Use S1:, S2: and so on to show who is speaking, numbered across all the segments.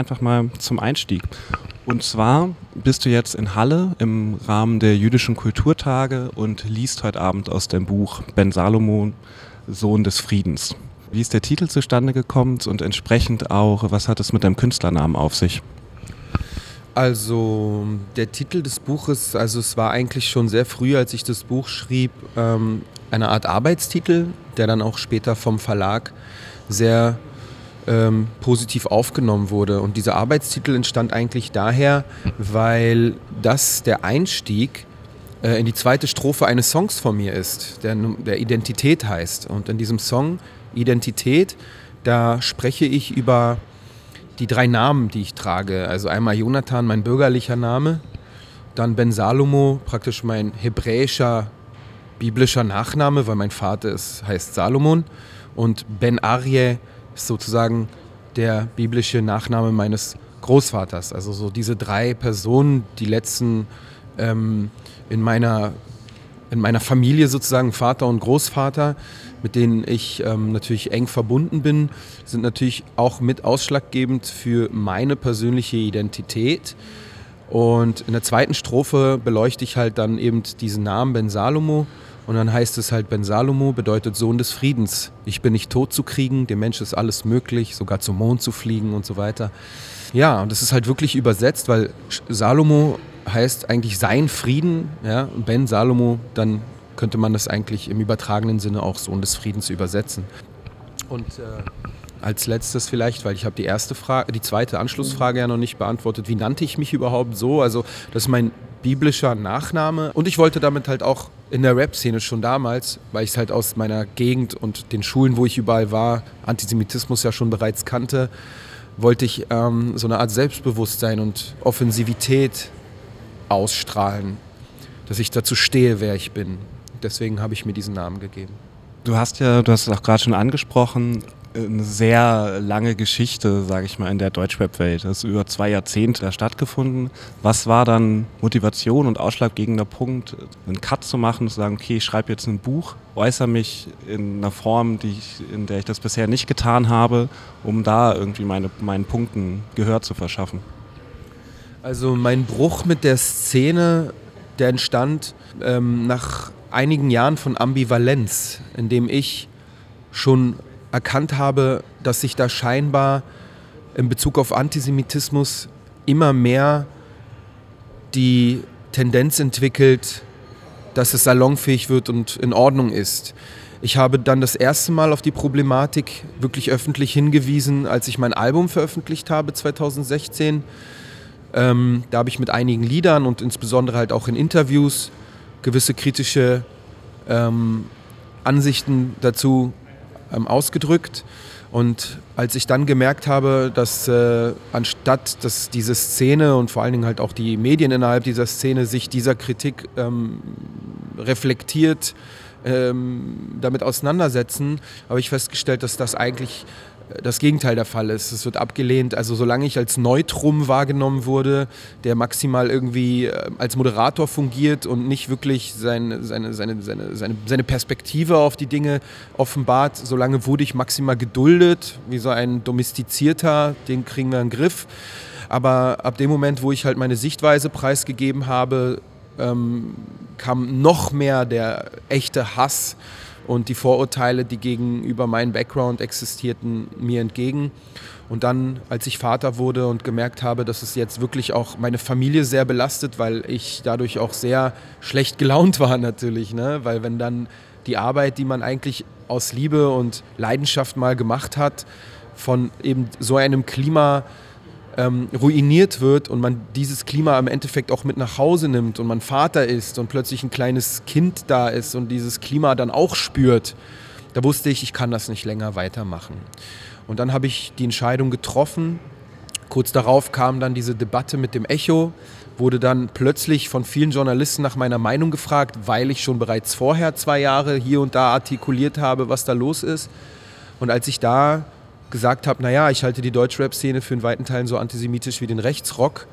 S1: Einfach mal zum Einstieg. Und zwar bist du jetzt in Halle im Rahmen der Jüdischen Kulturtage und liest heute Abend aus dem Buch Ben Salomo, Sohn des Friedens. Wie ist der Titel zustande gekommen und entsprechend auch, was hat es mit deinem Künstlernamen auf sich?
S2: Also der Titel des Buches, also es war eigentlich schon sehr früh, als ich das Buch schrieb, eine Art Arbeitstitel, der dann auch später vom Verlag sehr positiv aufgenommen wurde. Und dieser Arbeitstitel entstand eigentlich daher, weil das der Einstieg in die zweite Strophe eines Songs von mir ist, der Identität heißt. Und in diesem Song Identität, da spreche ich über die 3 Namen, die ich trage. Also einmal Jonathan, mein bürgerlicher Name, dann Ben Salomo, praktisch mein hebräischer, biblischer Nachname, weil mein Vater heißt Salomon, und Ben Aryeh ist sozusagen der biblische Nachname meines Großvaters. Also so diese 3 Personen, die letzten in meiner Familie sozusagen, Vater und Großvater, mit denen ich natürlich eng verbunden bin, sind natürlich auch mit ausschlaggebend für meine persönliche Identität. Und in der zweiten Strophe beleuchte ich halt dann eben diesen Namen Ben Salomo. Und dann heißt es halt, Ben Salomo bedeutet Sohn des Friedens. Ich bin nicht tot zu kriegen, dem Menschen ist alles möglich, sogar zum Mond zu fliegen und so weiter. Ja, und das ist halt wirklich übersetzt, weil Salomo heißt eigentlich sein Frieden, ja, und Ben Salomo, dann könnte man das eigentlich im übertragenen Sinne auch Sohn des Friedens übersetzen. Und als letztes vielleicht, weil ich habe die zweite Anschlussfrage ja noch nicht beantwortet, wie nannte ich mich überhaupt so? Also das ist mein biblischer Nachname und ich wollte damit halt auch in der Rap-Szene schon damals, weil ich es halt aus meiner Gegend und den Schulen, wo ich überall war, Antisemitismus ja schon bereits kannte, wollte ich so eine Art Selbstbewusstsein und Offensivität ausstrahlen, dass ich dazu stehe, wer ich bin. Deswegen habe ich mir diesen Namen gegeben.
S1: Du hast es auch gerade schon angesprochen, eine sehr lange Geschichte, sage ich mal, in der Deutschrap-Welt. Das ist über 2 Jahrzehnte stattgefunden. Was war dann Motivation und ausschlaggebender Punkt, einen Cut zu machen, zu sagen, okay, ich schreibe jetzt ein Buch, äußere mich in einer Form, in der ich das bisher nicht getan habe, um da irgendwie meinen Punkten Gehör zu verschaffen?
S2: Also mein Bruch mit der Szene, der entstand nach einigen Jahren von Ambivalenz, in dem ich schon erkannt habe, dass sich da scheinbar in Bezug auf Antisemitismus immer mehr die Tendenz entwickelt, dass es salonfähig wird und in Ordnung ist. Ich habe dann das erste Mal auf die Problematik wirklich öffentlich hingewiesen, als ich mein Album veröffentlicht habe, 2016. Da habe ich mit einigen Liedern und insbesondere halt auch in Interviews gewisse kritische Ansichten dazu ausgedrückt. Und als ich dann gemerkt habe, dass anstatt dass diese Szene und vor allen Dingen halt auch die Medien innerhalb dieser Szene sich dieser Kritik reflektiert damit auseinandersetzen, habe ich festgestellt, dass das eigentlich das Gegenteil der Fall ist. Es wird abgelehnt. Also solange ich als Neutrum wahrgenommen wurde, der maximal irgendwie als Moderator fungiert und nicht wirklich seine Perspektive auf die Dinge offenbart, solange wurde ich maximal geduldet, wie so ein Domestizierter, den kriegen wir in den Griff. Aber ab dem Moment, wo ich halt meine Sichtweise preisgegeben habe, kam noch mehr der echte Hass und die Vorurteile, die gegenüber meinem Background existierten, mir entgegen. Und dann, als ich Vater wurde und gemerkt habe, dass es jetzt wirklich auch meine Familie sehr belastet, weil ich dadurch auch sehr schlecht gelaunt war natürlich, ne? Weil wenn dann die Arbeit, die man eigentlich aus Liebe und Leidenschaft mal gemacht hat, von eben so einem Klima ruiniert wird und man dieses Klima im Endeffekt auch mit nach Hause nimmt und man Vater ist und plötzlich ein kleines Kind da ist und dieses Klima dann auch spürt, da wusste ich kann das nicht länger weitermachen. Und dann habe ich die Entscheidung getroffen. Kurz darauf kam dann diese Debatte mit dem Echo, wurde dann plötzlich von vielen Journalisten nach meiner Meinung gefragt, weil ich schon bereits vorher 2 Jahre hier und da artikuliert habe, was da los ist. Und als ich da gesagt habe, naja, ich halte die Deutschrap-Szene für in weiten Teilen so antisemitisch wie den Rechtsrock,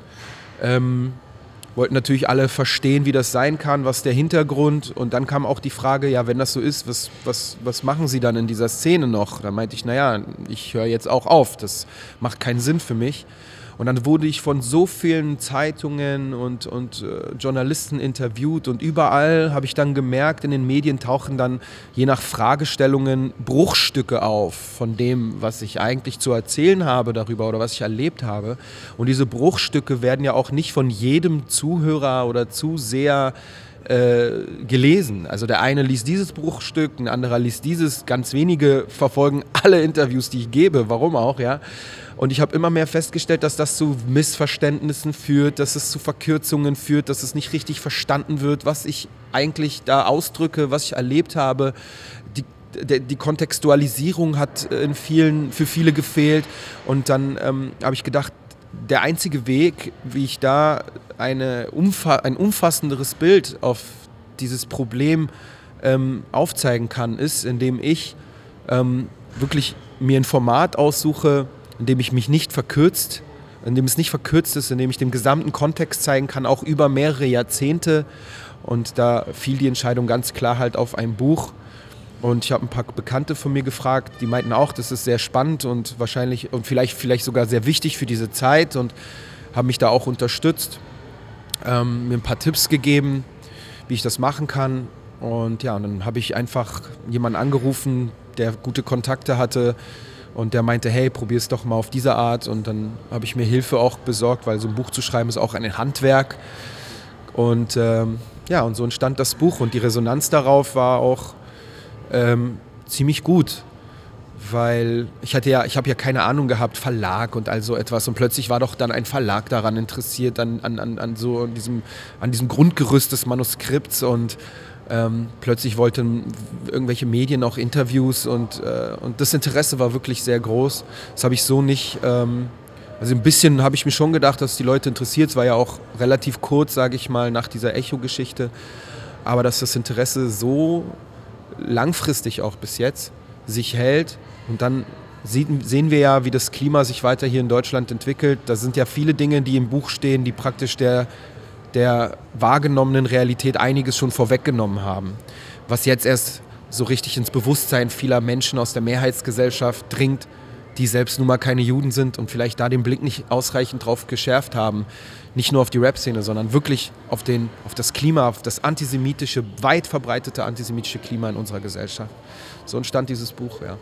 S2: wollten natürlich alle verstehen, wie das sein kann, was der Hintergrund. Und dann kam auch die Frage, ja, wenn das so ist, was machen Sie dann in dieser Szene noch? Da meinte ich, naja, ich höre jetzt auch auf, das macht keinen Sinn für mich. Und dann wurde ich von so vielen Zeitungen und Journalisten interviewt und überall habe ich dann gemerkt, in den Medien tauchen dann je nach Fragestellungen Bruchstücke auf von dem, was ich eigentlich zu erzählen habe darüber oder was ich erlebt habe. Und diese Bruchstücke werden ja auch nicht von jedem Zuhörer oder Zuseher gelesen. Also der eine liest dieses Bruchstück, ein anderer liest dieses. Ganz wenige verfolgen alle Interviews, die ich gebe, warum auch, ja. Und ich habe immer mehr festgestellt, dass das zu Missverständnissen führt, dass es zu Verkürzungen führt, dass es nicht richtig verstanden wird, was ich eigentlich da ausdrücke, was ich erlebt habe. Die Kontextualisierung hat für viele gefehlt. Und dann habe ich gedacht, der einzige Weg, wie ich da ein umfassenderes Bild auf dieses Problem aufzeigen kann, ist, indem ich wirklich mir ein Format aussuche, in dem ich mich nicht verkürzt, in dem es nicht verkürzt ist, in dem ich den gesamten Kontext zeigen kann, auch über mehrere Jahrzehnte. Und da fiel die Entscheidung ganz klar halt auf ein Buch. Und ich habe ein paar Bekannte von mir gefragt, die meinten auch, das ist sehr spannend und wahrscheinlich und vielleicht sogar sehr wichtig für diese Zeit und haben mich da auch unterstützt, mir ein paar Tipps gegeben, wie ich das machen kann. Und ja, und dann habe ich einfach jemanden angerufen, der gute Kontakte hatte und der meinte, hey, probier es doch mal auf diese Art. Und dann habe ich mir Hilfe auch besorgt, weil so ein Buch zu schreiben ist auch ein Handwerk. Und und so entstand das Buch und die Resonanz darauf war auch ziemlich gut, weil ich habe ja keine Ahnung gehabt, Verlag und all so etwas und plötzlich war doch dann ein Verlag daran interessiert, an diesem Grundgerüst des Manuskripts und plötzlich wollten irgendwelche Medien auch Interviews und das Interesse war wirklich sehr groß. Das habe ich so nicht, also ein bisschen habe ich mir schon gedacht, dass die Leute interessiert, es war ja auch relativ kurz, sage ich mal, nach dieser Echo-Geschichte, aber dass das Interesse so langfristig auch bis jetzt sich hält und dann sehen wir ja, wie das Klima sich weiter hier in Deutschland entwickelt. Da sind ja viele Dinge, die im Buch stehen, die praktisch der wahrgenommenen Realität einiges schon vorweggenommen haben. Was jetzt erst so richtig ins Bewusstsein vieler Menschen aus der Mehrheitsgesellschaft dringt, die selbst nun mal keine Juden sind und vielleicht da den Blick nicht ausreichend drauf geschärft haben. Nicht nur auf die Rap-Szene, sondern wirklich auf das Klima, auf das antisemitische, weit verbreitete antisemitische Klima in unserer Gesellschaft. So entstand dieses Buch, ja.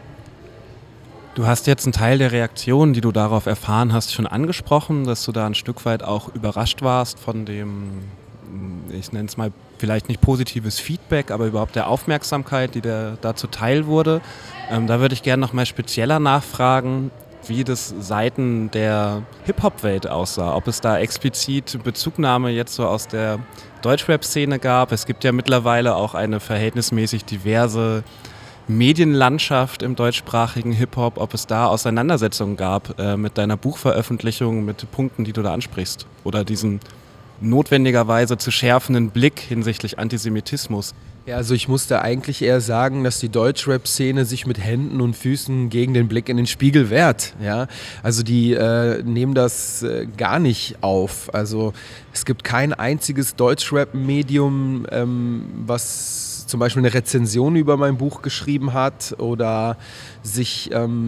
S1: Du hast jetzt einen Teil der Reaktionen, die du darauf erfahren hast, schon angesprochen, dass du da ein Stück weit auch überrascht warst von dem, ich nenne es mal vielleicht nicht positives Feedback, aber überhaupt der Aufmerksamkeit, die dazu teil wurde. Da würde ich gerne noch mal spezieller nachfragen, wie das Seiten der Hip-Hop-Welt aussah. Ob es da explizit Bezugnahme jetzt so aus der Deutschrap-Szene gab. Es gibt ja mittlerweile auch eine verhältnismäßig diverse Medienlandschaft im deutschsprachigen Hip-Hop. Ob es da Auseinandersetzungen gab mit deiner Buchveröffentlichung, mit Punkten, die du da ansprichst. Oder diesen notwendigerweise zu schärfenden Blick hinsichtlich Antisemitismus.
S2: Ja, also ich musste eigentlich eher sagen, dass die Deutschrap-Szene sich mit Händen und Füßen gegen den Blick in den Spiegel wehrt. Ja? Also die nehmen das gar nicht auf. Also es gibt kein einziges Deutschrap-Medium, was zum Beispiel eine Rezension über mein Buch geschrieben hat oder sich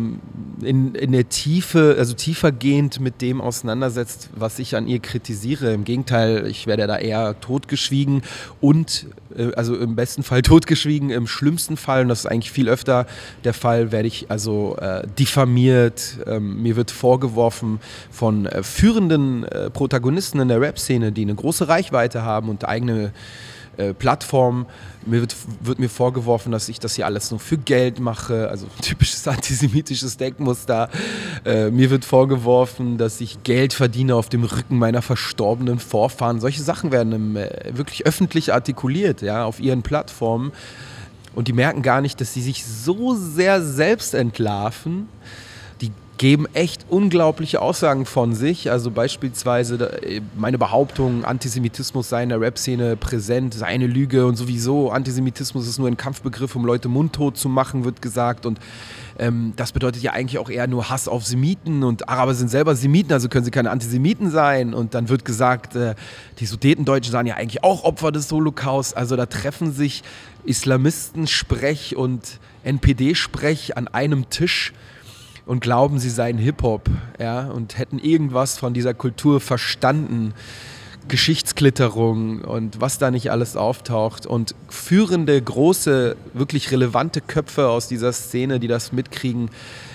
S2: in der Tiefe, also tiefergehend mit dem auseinandersetzt, was ich an ihr kritisiere. Im Gegenteil, ich werde da eher totgeschwiegen und, also im besten Fall totgeschwiegen, im schlimmsten Fall, und das ist eigentlich viel öfter der Fall, werde ich also diffamiert. Mir wird vorgeworfen von führenden Protagonisten in der Rap-Szene, die eine große Reichweite haben und eigene Plattform. Wird mir vorgeworfen, dass ich das hier alles nur für Geld mache, also typisches antisemitisches Denkmuster. Mir wird vorgeworfen, dass ich Geld verdiene auf dem Rücken meiner verstorbenen Vorfahren. Solche Sachen werden wirklich öffentlich artikuliert, ja, auf ihren Plattformen. Und die merken gar nicht, dass sie sich so sehr selbst entlarven. Die geben echt unglaubliche Aussagen von sich. Also beispielsweise meine Behauptung, Antisemitismus sei in der Rap-Szene präsent, sei eine Lüge und sowieso Antisemitismus ist nur ein Kampfbegriff, um Leute mundtot zu machen, wird gesagt. Und das bedeutet ja eigentlich auch eher nur Hass auf Semiten und Araber sind selber Semiten, also können sie keine Antisemiten sein. Und dann wird gesagt, die Sudetendeutschen seien ja eigentlich auch Opfer des Holocaust. Also da treffen sich Islamisten-Sprech und NPD-Sprech an einem Tisch. und glauben, sie seien Hip-Hop, ja, und hätten irgendwas von dieser Kultur verstanden. Geschichtsklitterung und was da nicht alles auftaucht und führende, große, wirklich relevante Köpfe aus dieser Szene, die das mitkriegen,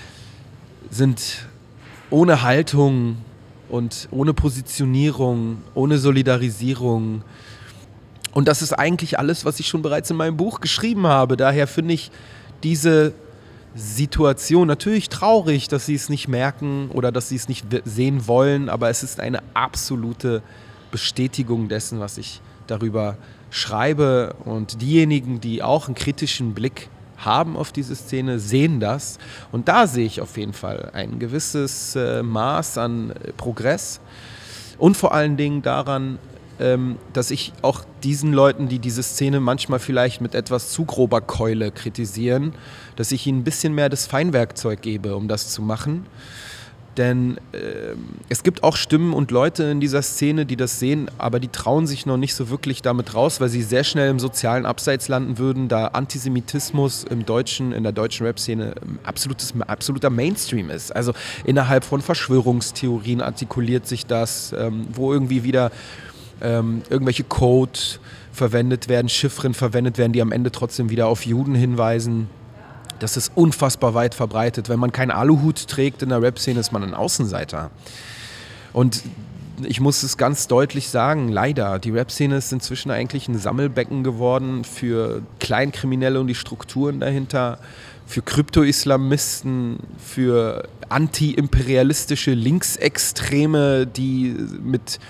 S2: sind ohne Haltung und ohne Positionierung, ohne Solidarisierung. Und das ist eigentlich alles, was ich schon bereits in meinem Buch geschrieben habe. Daher finde ich diese Situation natürlich traurig, dass sie es nicht merken oder dass sie es nicht sehen wollen, aber es ist eine absolute Bestätigung dessen, was ich darüber schreibe. Und diejenigen, die auch einen kritischen Blick haben auf diese Szene, sehen das. Und da sehe ich auf jeden Fall ein gewisses Maß an Progress und vor allen Dingen daran, dass ich auch diesen Leuten, die diese Szene manchmal vielleicht mit etwas zu grober Keule kritisieren, dass ich ihnen ein bisschen mehr das Feinwerkzeug gebe, um das zu machen. Denn es gibt auch Stimmen und Leute in dieser Szene, die das sehen, aber die trauen sich noch nicht so wirklich damit raus, weil sie sehr schnell im sozialen Abseits landen würden, da Antisemitismus in der deutschen Rap-Szene absoluter Mainstream ist. Also innerhalb von Verschwörungstheorien artikuliert sich das, wo irgendwie wieder irgendwelche Codes verwendet werden, Chiffren verwendet werden, die am Ende trotzdem wieder auf Juden hinweisen. Das ist unfassbar weit verbreitet. Wenn man keinen Aluhut trägt in der Rap-Szene, ist man ein Außenseiter. Und ich muss es ganz deutlich sagen, leider, die Rap-Szene ist inzwischen eigentlich ein Sammelbecken geworden für Kleinkriminelle und die Strukturen dahinter, für Krypto-Islamisten, für anti-imperialistische Linksextreme, die mit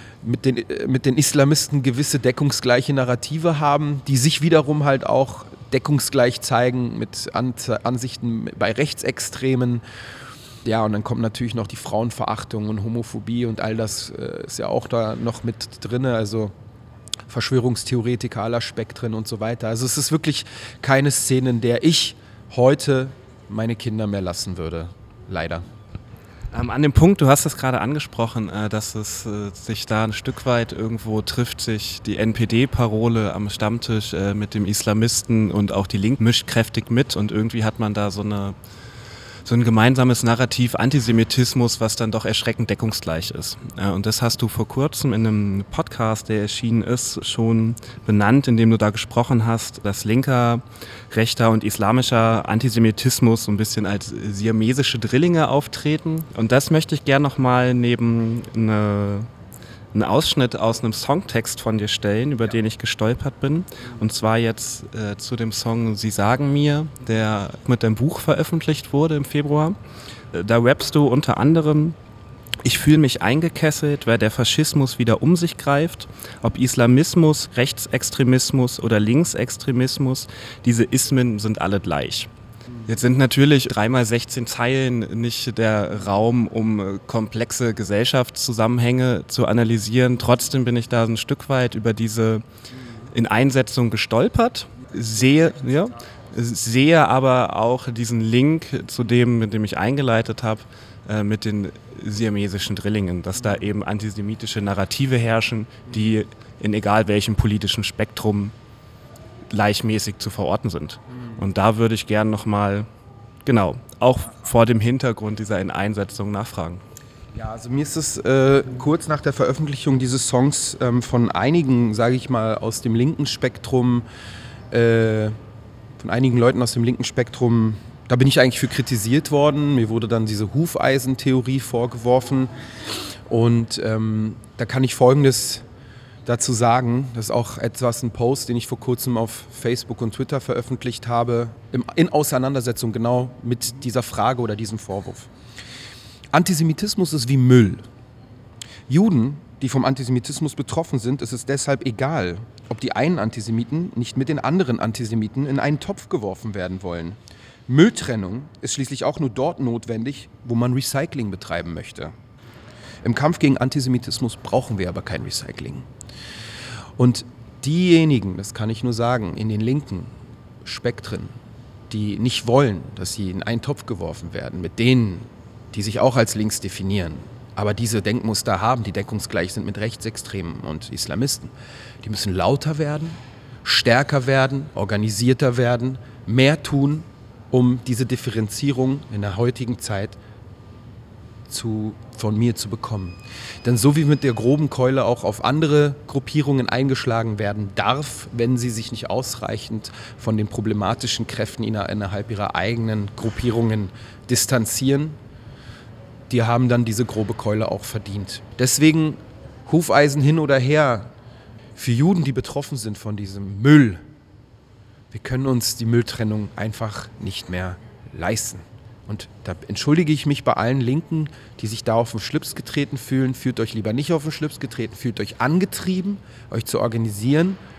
S2: den Islamisten gewisse deckungsgleiche Narrative haben, die sich wiederum halt auch deckungsgleich zeigen mit Ansichten bei Rechtsextremen. Ja, und dann kommt natürlich noch die Frauenverachtung und Homophobie und all das ist ja auch da noch mit drin, also Verschwörungstheoretiker aller Spektren und so weiter. Also es ist wirklich keine Szene, in der ich heute meine Kinder mehr lassen würde, leider.
S1: An dem Punkt, du hast es gerade angesprochen, dass es sich da ein Stück weit irgendwo trifft, sich die NPD-Parole am Stammtisch mit dem Islamisten und auch die Linken mischt kräftig mit und irgendwie hat man da so ein gemeinsames Narrativ Antisemitismus, was dann doch erschreckend deckungsgleich ist. Und das hast du vor kurzem in einem Podcast, der erschienen ist, schon benannt, in dem du da gesprochen hast, dass linker, rechter und islamischer Antisemitismus so ein bisschen als siamesische Drillinge auftreten. Und das möchte ich gerne nochmal neben einen Ausschnitt aus einem Songtext von dir stellen, über den ich gestolpert bin. Und zwar jetzt zu dem Song Sie sagen mir, der mit deinem Buch veröffentlicht wurde im Februar. Da rappst du unter anderem: Ich fühle mich eingekesselt, weil der Faschismus wieder um sich greift. Ob Islamismus, Rechtsextremismus oder Linksextremismus, diese Ismen sind alle gleich. Jetzt sind natürlich 3x16 Zeilen nicht der Raum, um komplexe Gesellschaftszusammenhänge zu analysieren. Trotzdem bin ich da ein Stück weit über diese Ineinsetzung gestolpert, sehe aber auch diesen Link zu dem, mit dem ich eingeleitet habe, mit den siamesischen Drillingen, dass da eben antisemitische Narrative herrschen, die in egal welchem politischen Spektrum gleichmäßig zu verorten sind. Und da würde ich gern nochmal, auch vor dem Hintergrund dieser Ineinsetzung nachfragen.
S2: Ja, also mir ist es kurz nach der Veröffentlichung dieses Songs von einigen, sage ich mal, aus dem linken Spektrum, von einigen Leuten aus dem linken Spektrum, da bin ich eigentlich für kritisiert worden. Mir wurde dann diese Hufeisentheorie vorgeworfen. Und da kann ich Folgendes dazu sagen. Das ist auch ein Post, den ich vor kurzem auf Facebook und Twitter veröffentlicht habe, in Auseinandersetzung genau mit dieser Frage oder diesem Vorwurf. Antisemitismus ist wie Müll. Juden, die vom Antisemitismus betroffen sind, ist es deshalb egal, ob die einen Antisemiten nicht mit den anderen Antisemiten in einen Topf geworfen werden wollen. Mülltrennung ist schließlich auch nur dort notwendig, wo man Recycling betreiben möchte. Im Kampf gegen Antisemitismus brauchen wir aber kein Recycling. Und diejenigen, das kann ich nur sagen, in den linken Spektren, die nicht wollen, dass sie in einen Topf geworfen werden, mit denen, die sich auch als links definieren, aber diese Denkmuster haben, die deckungsgleich sind mit Rechtsextremen und Islamisten, die müssen lauter werden, stärker werden, organisierter werden, mehr tun um diese Differenzierung in der heutigen Zeit von mir zu bekommen. Denn so wie mit der groben Keule auch auf andere Gruppierungen eingeschlagen werden darf, wenn sie sich nicht ausreichend von den problematischen Kräften innerhalb ihrer eigenen Gruppierungen distanzieren, die haben dann diese grobe Keule auch verdient. Deswegen Hufeisen hin oder her, für Juden, die betroffen sind von diesem Müll, wir können uns die Mülltrennung einfach nicht mehr leisten. Und da entschuldige ich mich bei allen Linken, die sich da auf den Schlips getreten fühlen. Fühlt euch lieber nicht auf den Schlips getreten, fühlt euch angetrieben, euch zu organisieren